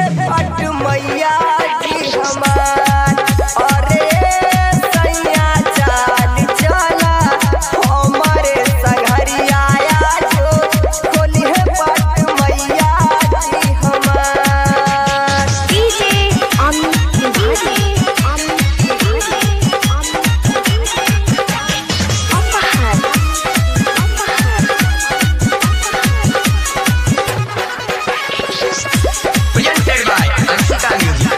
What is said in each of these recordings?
है पट मैया जी हमार। अरे सैया चाल चला हमारे संघरिया जो खोली है पट मैया जी हमार। DJ Presented by Ansika Music.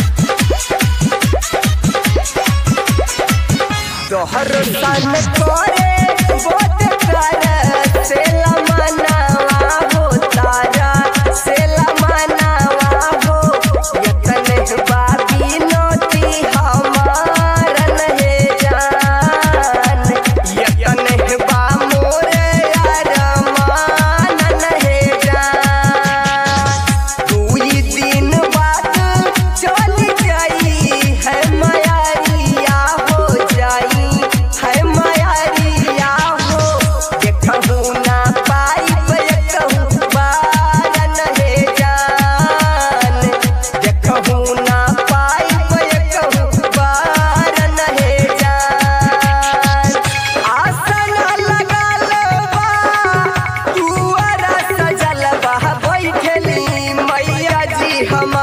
तोहर सन करे बोध कर से लमनावा हो तारा से लमनावा हो यतन बाबी नोती हमार नहे जान यतन बा मोरे अरमान नहे जान। दुई दिन बाद चल जाई है मयारिया हो जाई है मयारिया हो देखहु ना पाई कहूँ बार नहे जान देखहु ना पाई कहूँ बार नहे जान। आसन लगल बा तुअरा सजल बा बैठली मैया जी हम